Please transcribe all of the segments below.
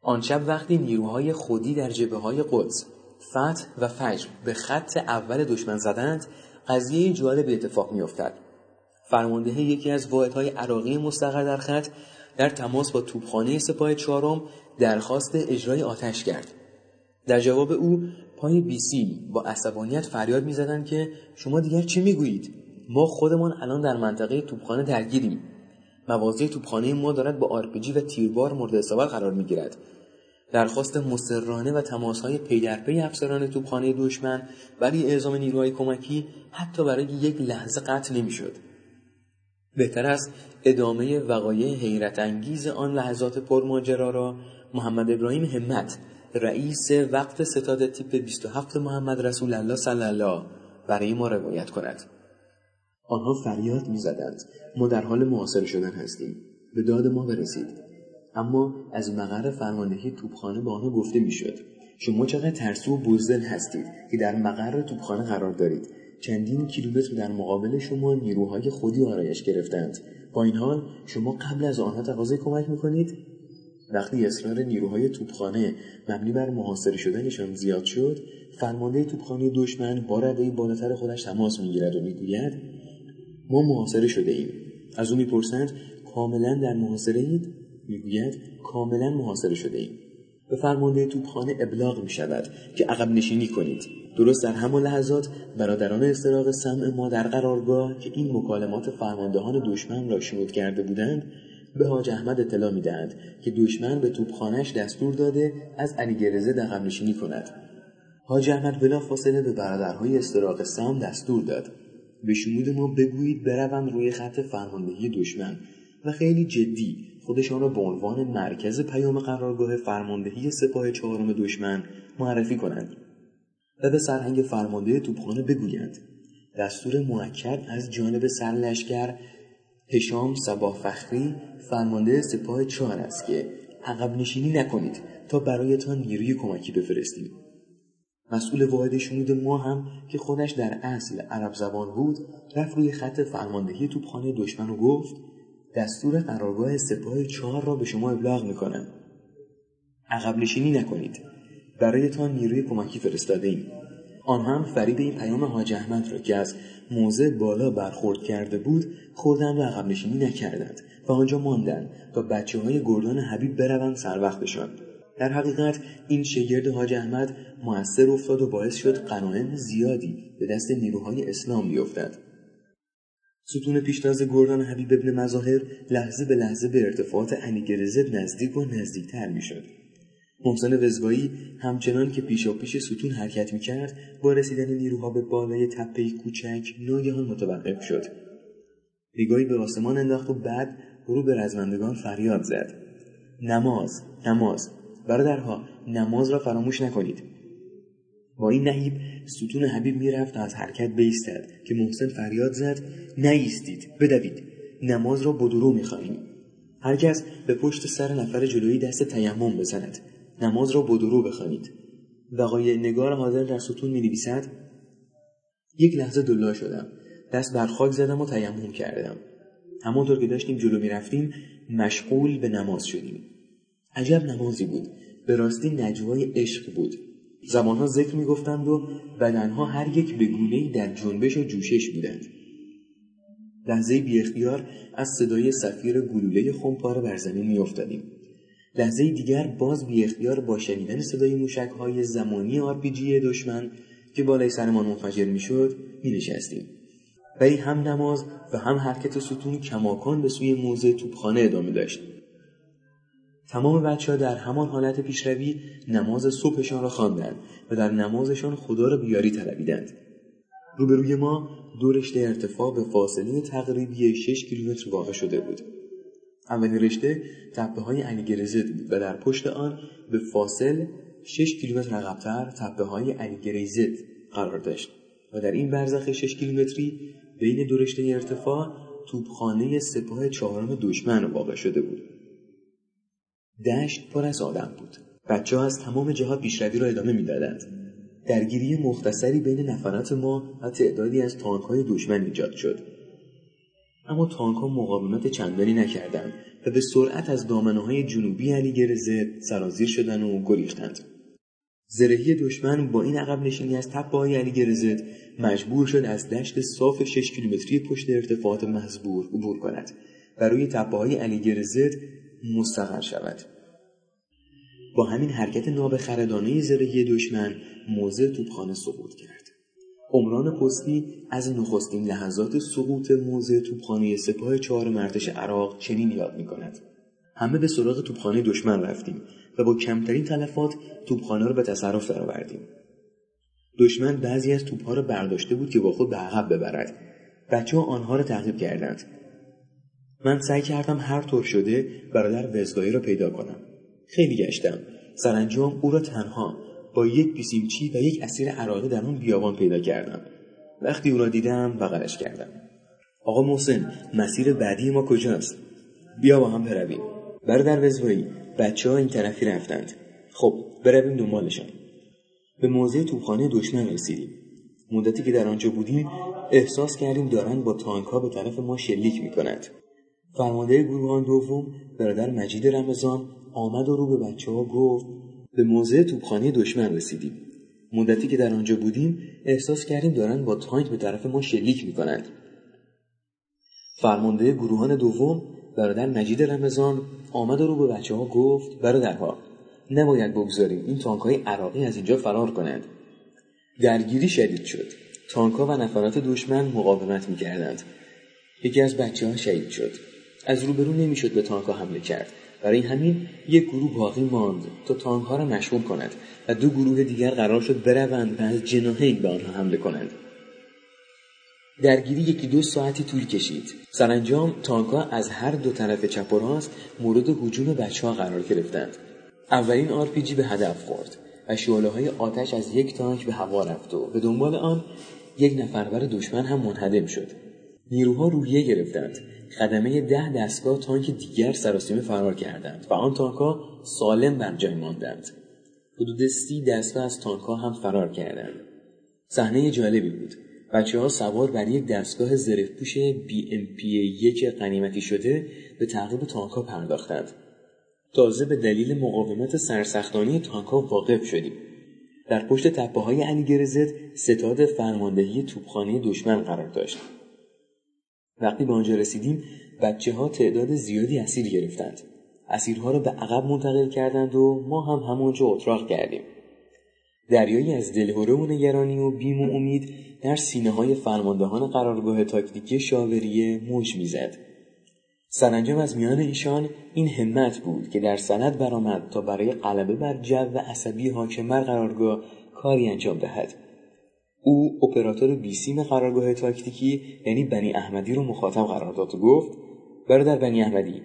آن شب وقتی نیروهای خودی در جبهه‌های قدس، فتح و فجر به خط اول دشمن زدند، قضیه جالب اتفاق می‌افتد. فرمانده یکی از واحدهای عراقی مستقر در خط در تماس با توپخانه سپاه چهارم درخواست اجرای آتش کرد. در جواب او پای بیسی با عصبانیت فریاد می‌زدند که شما دیگر چی می‌گویید؟ ما خودمان الان در منطقه توپخانه درگیریم. مواضع توپخانه ما دارد با آرپیجی و تیربار مورد اصابت قرار می‌گیرد. درخواست مصرانه و تماس‌های پی در پی افسران توپخانه دشمن برای اعزام نیروهای کمکی حتی برای یک لحظه قطع نمی‌شد. بهتر است ادامه وقایع حیرت انگیز آن لحظات پرماجرا را محمد ابراهیم همت، رئیس وقت ستاد تیپ 27 محمد رسول الله صلی الله برای ما روایت کند. آنها فریاد می‌زدند ما در حال محاصره شدن هستیم، به داد ما برسید. اما از مقر فرماندهی توپخانه به آنها گفته می‌شد شما چقدر ترسو و بزدل هستید که در مقر توپخانه قرار دارید. چندین کیلومتر در مقابل شما نیروهای خودی آرایش گرفتند. با این حال شما قبل از آنها تقاضای کمک می‌کنید؟ وقتی اصرار نیروهای توپخانه مبنی بر محاصره شدنشان زیاد شد، فرمانده توپخانه دشمن با رده بالاتر خودش تماس می‌گیرد و می‌گوید ما محاصره شده ایم. از او می‌پرسند کاملا در محاصره اید؟ می‌گوید کاملا محاصره شده ایم. به فرمانده توپخانه ابلاغ می‌شود که عقب نشینی کنید. درست در همان لحظات برادران استراق سمع ما در قرارگاه که این مکالمات فرماندهان دشمن را شنود کرده بودند به حاج احمد اطلاع می‌دهند که دشمن به توپخانه‌اش دستور داده از علیگرزه عقب نشینی کند. حاج احمد بلافاصله به برادرهای استراق سمع دستور داد به شمود ما بگویید بروند روی خط فرماندهی دشمن و خیلی جدی خودشان را به عنوان مرکز پیام قرارگاه فرماندهی سپاه چهارم دشمن معرفی کنند و به سرهنگ فرمانده توپخانه بگویند دستور موکد از جانب سرلشکر هشام صباح فخری فرمانده سپاه 4 است که عقب نشینی نکنید تا برایتان نیروی کمکی بفرستیم. مسئول واحد شنود ما هم که خودش در اصل عرب زبان بود رفت روی خط فرماندهی توپخانه دشمن و گفت دستور قرارگاه سپاه 4 را به شما ابلاغ میکنم. عقب نشینی نکنید. برایتان نیروی کمکی فرستاده ایم. آنها هم فریب این پیام حاج احمد را که از موضع بالا برخورد کرده بود خوردند و عقب نشینی نکردند و آنجا ماندند تا بچه‌های گردان حبیب بروند سر وقتشان. در حقیقت این شگرد حاج احمد مؤثر افتاد و باعث شد غنایم زیادی به دست نیروهای اسلام بیفتد. ستون پیشتاز گردان حبیب ابن مظاهر لحظه به لحظه به ارتفاعات علیگرزت نزدیک و نزدیکتر میشد. محسن وزگایی همچنان که پیشاپیش ستون حرکت میکرد با رسیدن نیروها به بالای تپه‌ای کوچک ناگهان متوقف شد. نگاهی به آسمان انداخت و بعد رو به رزمندگان فریاد زد نماز، نماز، برادرها نماز را فراموش نکنید. با این نهیب ستون حبیب میرفت تا از حرکت بایستد که محسن فریاد زد نایستید، بدوید، نماز را بدرو میخوانیم. هر کس به پشت سر نفر جلویی دست تیمم بزند، نماز را بدرو بخوانید. وقایع نگار حاضر در ستون می‌نویسد یک لحظه دلا شدم، دست بر خاک زدم و تیمم کردم. همانطور که داشتیم جلو میرفتیم مشغول به نماز شدیم. عجب نمازی بود، به راستی نجوای عشق بود. زبانها ذکر میگفتند و بدنها هر یک به گونه‌ای در جنبش و جوشش بودند. لحظه بی اختیار از صدای صفیر گلوله خمپاره بر زمین میافتادیم. لحظه دیگر باز بی اختیار با شنیدن صدای موشک‌های زمانی آرپیجی دشمن که بالای سرمان منفجر میشد مینشستیم. ولی هم نماز و هم حرکت ستون کماکان به سوی موضع توپخانه ادامه داشت. تمام بچه‌ها در همان حالت پیشروی نماز صبحشان را خواندند و در نمازشان خدا را بیاری طلبیدند. روبروی ما دو رشته ارتفاع به فاصله تقریبی 6 کیلومتر واقع شده بود. اولین رشته تپه‌های علیگرزت بود و در پشت آن به فاصل 6 کیلومتر عقب‌تر تپه‌های علیگریزت قرار داشت و در این برزخ 6 کیلومتری بین دو رشته ارتفاع توپخانه سپاه چهارم دشمن واقع شده بود. دشت پر از آدم بود. بچه‌ها از تمام جهات پیشروی را ادامه می‌دادند. درگیری مختصری بین نفرات ما و تعدادی از تانک‌های دشمن ایجاد شد. اما تانک‌ها مقاومت چندانی نکردند و به سرعت از دامنه‌های جنوبی علیگرزت سرازیر شدند و گریختند. زرهی دشمن با این عقب نشینی از تپه‌های علیگرزت مجبور شد از دشت صاف 6 کیلومتری پشت ارتفاعات مزبور عبور کند و روی تپه‌های علیگرزت مستقر شود. با همین حرکت نابخردانه زرهی دشمن موضع توپخانه سقوط کرد. عمران پستی از نخستین لحظات سقوط موضع توپخانه سپاه 4 ارتش عراق چنین یاد می‌کند: همه به سراغ توپخانه دشمن رفتیم و با کمترین تلفات توپخانه را به تصرف درآوردیم. دشمن بعضی از توپ‌ها را برداشته بود که با خود به عقب ببرد. بچه‌ها آنها را تعقیب کردند. من سعی کردم هر طور شده برادر وزگاهی را پیدا کنم. خیلی گشتم. سرانجام او را تنها با یک بیسیمچی و یک اسیر عراقی در اون بیابان پیدا کردم. وقتی او را دیدم بغلش کردم. آقا محسن، مسیر بعدی ما کجاست؟ بیا با هم برویم. برادر وزگاهی، بچه‌ها این طرفی رفتند. خب برویم دنبالشان. به موضع توپخانه دشمن رسیدیم. مدتی که در آنجا بودیم احساس کردیم دارند با تانک‌ها به طرف ما شلیک می‌کنند. فرمانده گروهان دوم برادر مجید رمضان آمد و رو به بچه‌ها گفت: به موضع توپخانه دشمن رسیدیم. مدتی که در آنجا بودیم احساس کردیم دارند با تانک به طرف ما شلیک می‌کنند. فرمانده گروهان دوم برادر مجید رمضان آمد و رو به بچه‌ها گفت: برادرها، نباید بگذاریم این تانک‌های عراقی از اینجا فرار کنند. درگیری شدید شد. تانک‌ها و نفرات دشمن مقاومت می‌کردند. یکی از بچه‌ها شهید شد. از روبرو نمی‌شد به تانک‌ها حمله کرد. برای همین یک گروه باقی ماند تا تانک‌ها را مشغول کند و 2 گروه دیگر قرار شد بروند و از جناحین به آنها حمله کنند. درگیری 1-2 ساعتی طول کشید. سرانجام تانک‌ها از هر 2 طرف چپ و راست مورد هجوم بچه‌ها قرار گرفتند. اولین آرپیجی به هدف خورد و شعله‌های آتش از یک تانک به هوا رفت و به دنبال آن 1 نفرور دشمن هم منهدم شد. نیروها روحیه گرفتند. خدمه 10 دستگاه تانک دیگر سراسیمه فرار کردند و آن تانک‌ها سالم بر جای ماندند. حدود 30 دستگاه از تانک‌ها هم فرار کردند. صحنه جالبی بود. بچه‌ها سوار بر یک دستگاه زره‌پوش BMP-1 غنیمتی شده به تعقیب تانک‌ها پرداختند. تازه به دلیل مقاومت سرسختانه تانک‌ها واقف شدیم. در پشت تپه‌های علیگرزت ستاد فرماندهی توپخانه دشمن قرار داشت. وقتی به آنجا رسیدیم بچه‌ها تعداد زیادی اسیر گرفتند. اسیرها را به عقب منتقل کردند و ما هم همانجا اتراق کردیم. دریایی از دلهره و نگرانی و بیم و امید در سینه‌های فرماندهان قرارگاه تاکتیکی شاوریه موج می‌زد. سرانجام از میان ایشان این همت بود که در سند برآمد تا برای غلبه بر جو عصبی حاکم بر قرارگاه کاری انجام دهد. او اپراتور بیسیم قرارگاه تاکتیکی یعنی بنی احمدی رو مخاطب قرار داد و گفت: برادر بنی احمدی.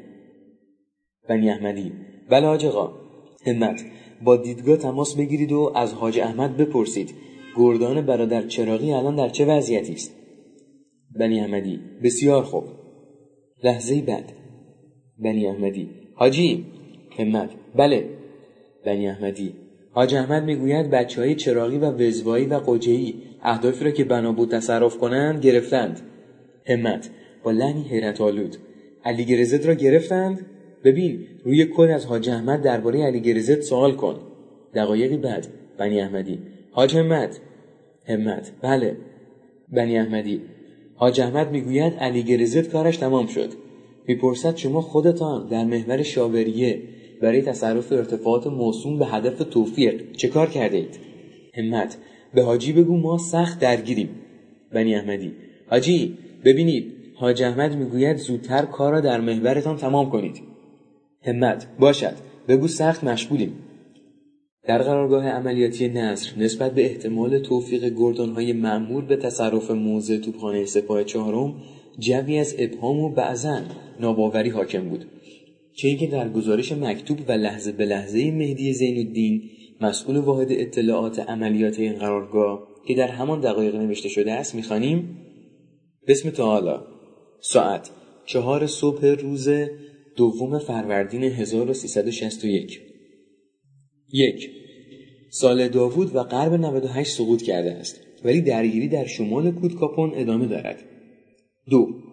بله حاج آقا. همت، با دیدگاه تماس بگیرید و از حاج احمد بپرسید گردان برادر چراغی الان در چه وضعیتی است. بنی احمدی: بسیار خوب. لحظه‌ای بعد بنی احمدی: حاجی. همت: بله. بنی احمدی: حاج احمد میگوید بچه‌های چراغی و وزوایی و قجه‌ای اهدافی را که بنا بود تصرف کنند گرفتند. همت با لحنی حیرت آلود: علیگرزت را گرفتند؟ ببین روی کد از حاج احمد درباره علیگرزت سوال کن. دقایقی بعد بنی احمدی: حاج همت. بله. بنی احمدی: حاج احمد میگوید علیگرزت کارش تمام شد. میپرسد شما خودتان در محور شاوریه برای تصرف ارتفاعات موسوم به هدف توفیق چه کار کرده اید؟ همت: به حاجی بگو ما سخت درگیریم. بنی احمدی: حاجی ببینید حاج احمد میگوید زودتر کار را در محورتان تمام کنید. همت: باشد، بگو سخت مشغولیم. در قرارگاه عملیاتی نصر نسبت به احتمال توفیق گردانهای مأمور به تصرف موضع توپخانه سپاه 4 جوی از ابهام و بعضاً ناباوری حاکم بود. چه اینکه در گزارش مکتوب و لحظه به لحظه مهدی زین‌الدین مسئول واحد اطلاعات عملیات این قرارگاه که در همان دقایق نوشته شده است می‌خوانیم: بسم تعالی ساعت 4 صبح روز 2 فروردین 1361. 1. سال داوود و غرب 98 سقوط کرده است ولی درگیری در شمال کودکاپون ادامه دارد. 2.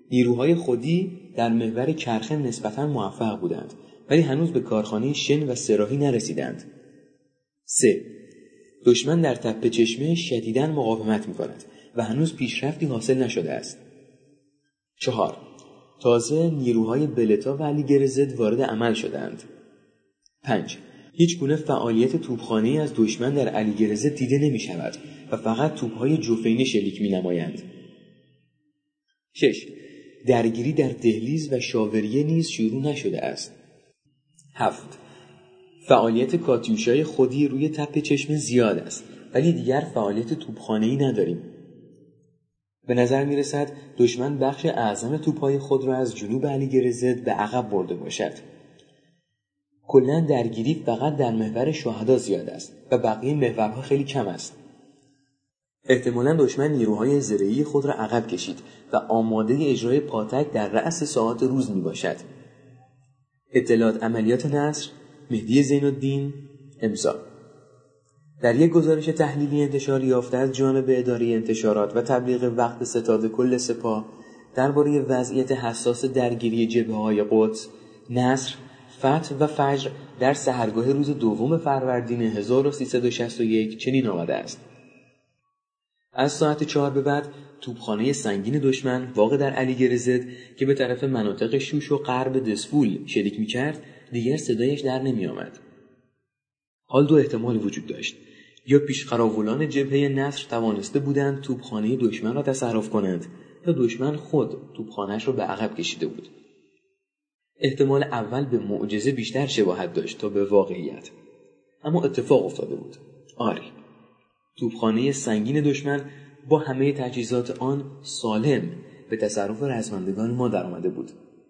نیروهای خودی در محور کرخه نسبتاً موفق بودند ولی هنوز به کارخانه شن و سراحی نرسیدند. 3. دشمن در تپه چشمه شدیداً مقاومت می‌کند و هنوز پیشرفتی حاصل نشده است. 4. تازه نیروهای بلتا و علیگرزد وارد عمل شدند. 5. هیچ گونه فعالیت توپخانه‌ای از دشمن در علیگرزد دیده نمی‌شود و فقط توپ‌های جوفینی شلیک می‌نمایند. 6. درگیری در دهلیز و شاوریه نیز شروع نشده است. 7. فعالیت کاتیوشای خودی روی تپه چشمه زیاد است ولی دیگر فعالیت توپخانه‌ای نداریم. به نظر می‌رسد دشمن بخش اعظم توپ‌های خود را از جنوب علیگرزد به عقب برده باشد. کلاً درگیری فقط در محور شهدا زیاد است و بقیه محورها خیلی کم است. احتمالاً دشمن نیروهای زرهی خود را عقب کشید و آماده اجرای پاتک در رأس ساعات روز می باشد. اطلاعات عملیات نصر، مهدی زین‌الدین، امضا. در یک گزارش تحلیلی انتشار یافته از جانب اداره انتشارات و تبلیغ وقت ستاد کل سپاه درباره وضعیت حساس درگیری جبهه‌های قدس، نصر، فتح و فجر در سحرگاه روز 2 فروردین 1361 چنین آمده است: از ساعت 4 به بعد توپخانه سنگین دشمن واقع در علیگرزد که به طرف مناطق شوش و غرب دسفول شلیک می‌کرد دیگر صدایش در نمی‌آمد. حال 2 احتمال وجود داشت: یا پیشقراولان جبهه نصر توانسته بودند توپخانه دشمن را تصرف کنند یا دشمن خود توپخانه‌اش را به عقب کشیده بود. احتمال اول به معجزه بیشتر شباهت داشت تا به واقعیت، اما اتفاق افتاده بود. آری، توپخانه سنگین دشمن با همه تجهیزات آن سالم به تصرف رزمندگان ما درآمده بود.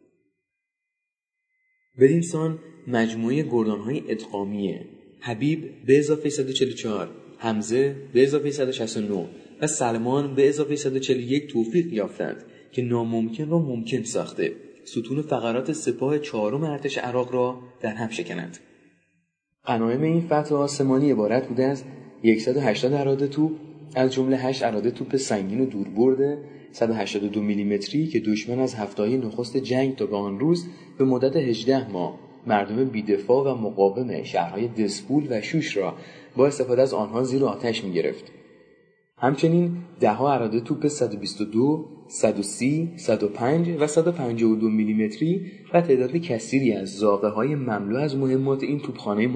بدین سان مجموعه گردان‌های ادغامی حبیب به اضافه 144، حمزه به اضافه 169 و سلمان به اضافه 141 توفیق یافتند که ناممکن را ممکن ساخته ستون فقرات سپاه 4 ارتش عراق را در هم شکنند. غنایم این فتح آسمانی عبارت بوده از 180 اراده توپ از جمله 8 اراده توپ سنگین و دوربرد 182 میلیمتری که دشمن از هفته‌های نخست جنگ تا به آن روز به مدت 18 ماه مردم بی‌دفاع و مقاوم شهرهای دسفول و شوش را با استفاده از آنها زیر آتش می‌گرفت. همچنین 10 اراده توپ 122، 130، 105 و 152 میلیمتری و تعداد کثیری از زاغه‌های مملو از مهمات این توپخانه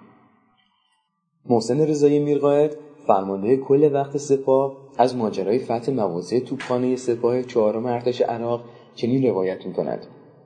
محسن رضایی میرقائد، فرمانده کل وقت سپاه، از ماجرای فتح مواضع توپخانه سپاه 4 ارتش عراق چنین روایت می‌کند: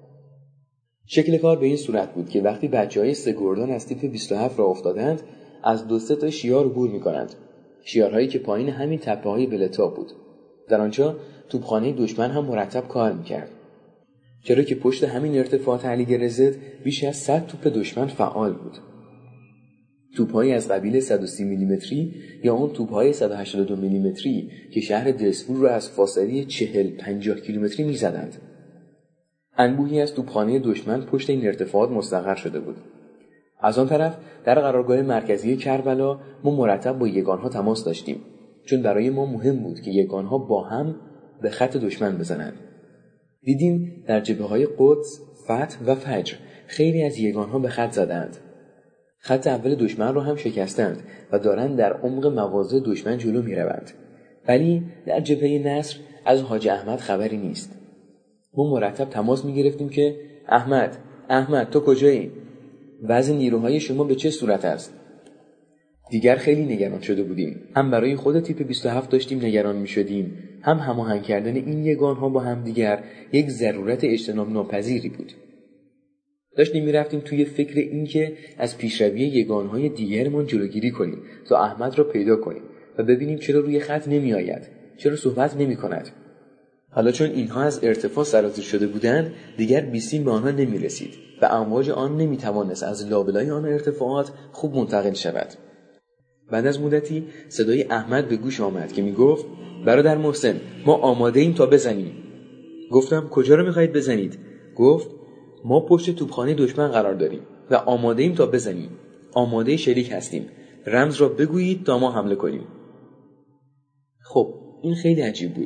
شکل کار به این صورت بود که وقتی بچه‌های 3 گردان از تیپ 27 را افتادند، از 2-3 تا شیار عبور می‌کنند. شیارهایی که پایین همین تپه‌های بلتا بود. در آنجا توپخانه دشمن هم مرتب کار می‌کرد. چرا که پشت همین ارتفاعات علیگرزد بیش از 100 توپ دشمن فعال بود. توپ‌هایی از قبیل 130 میلیمتری یا اون توپ‌های 182 میلیمتری که شهر دسفول را از فاصله 40-50 کیلومتری می‌زدند. انبوهی از توپخانه دشمن پشت این ارتفاعات مستقر شده بود. از آن طرف در قرارگاه مرکزی کربلا ما مرتب با یگان‌ها تماس داشتیم، چون برای ما مهم بود که یگان‌ها با هم به خط دشمن بزنند. دیدیم در جبهه‌های قدس، فتح و فجر خیلی از یگان‌ها به خط زدند. خط اول دشمن را هم شکستند و دارند در عمق مواضع دشمن جلو می‌روند. ولی در جبهه نصر از حاج احمد خبری نیست. ما مرتب تماس می‌گرفتیم که احمد تو کجایی؟ وضع نیروهای شما به چه صورت است؟ دیگر خیلی نگران شده بودیم. هم برای خود تیپ 27 داشتیم نگران می‌شدیم، هم هماهنگ کردن این یگان‌ها با هم دیگر یک ضرورت اجتناب ناپذیری بود. داشتیم می‌رفتیم توی فکر این که از پیشروی یگان‌های دیگرمان جلوگیری کنیم تا احمد را پیدا کنیم و ببینیم چرا روی خط نمی‌آید، چرا صحبت نمی‌کند. حالا چون اینها از ارتفاع سرازیر شده بودند، دیگر بیسیم به آنها نمی‌رسید و امواج آن نمی‌توانست از لابلای آن ارتفاعات خوب منتقل شود. بعد از مدتی صدای احمد به گوش آمد که میگفت: برادر محسن، ما آماده ایم تا بزنیم. گفتم: کجا رو می‌خواهید بزنید؟ گفت: ما پشت توپخانه دشمن قرار داریم و آماده ایم تا بزنیم. آماده شلیک هستیم. رمز را بگویید تا ما حمله کنیم. خب این خیلی عجیب بود.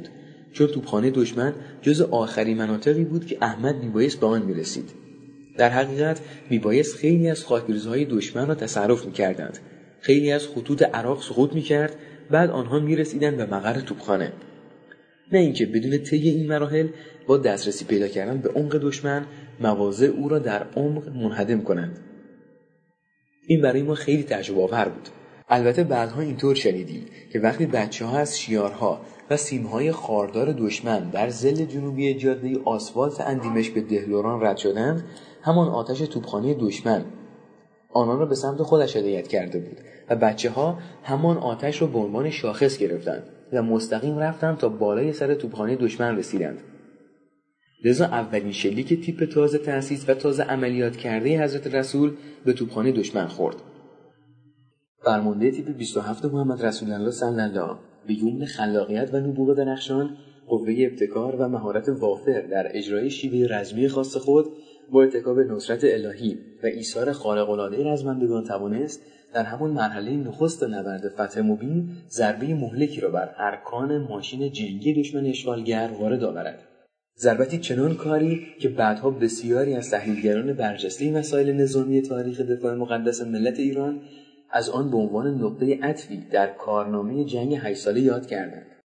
چون توپخانه دشمن جز آخرین مناطقی بود که احمد میبایست به آن میرسید. در حقیقت میبایست خیلی از خاکریزهای دشمن را تصرف میکردند. خیلی از خطوط عراق سقوط میکرد، بعد آنها میرسیدند به مقر توپخانه. نه اینکه بدون طی این مراحل با دسترسی پیدا کردن به عمق دشمن مواضع او را در عمق منهدم کنند. این برای ما خیلی تعجب آور بود. البته بعدها اینطور شنیدیم که وقتی بچه‌ها از شیارها و سیمهای خاردار دشمن در ضلع جنوبی جاده آسفالت اندیمشک به دهلوران رد شدند، همان آتش توپخانه دشمن آنان را به سمت خودش هدایت کرده بود و بچه‌ها همان آتش را به عنوان شاخص گرفتند و مستقیم رفتند تا بالای سر توپخانه دشمن رسیدند. لذا اولین شلیک تیپ تازه تأسیس و تازه عملیات کرده حضرت رسول به توپخانه دشمن خورد. فرمانده تیپ 27 محمد رسول الله صلی الله به یمن خلاقیت و نبوغ درخشان، قوه ابتکار و مهارت وافر در اجرای شیوه رزمی خاص خود، با اتکا به نصرت الهی و ایثار خارق‌العاده رزمندگان توانست در همان مرحله نخست نبرد فتح مبین ضربه مهلکی را بر ارکان ماشین جنگی دشمن اشغالگر وارد آورد. ضربتی چنان کاری که بعدها بسیاری از تحلیلگران برجسته مسائل نظامی تاریخ دفاع مقدس ملت ایران از آن به عنوان نقطه عطفی در کارنامه جنگ 8 ساله یاد کردند.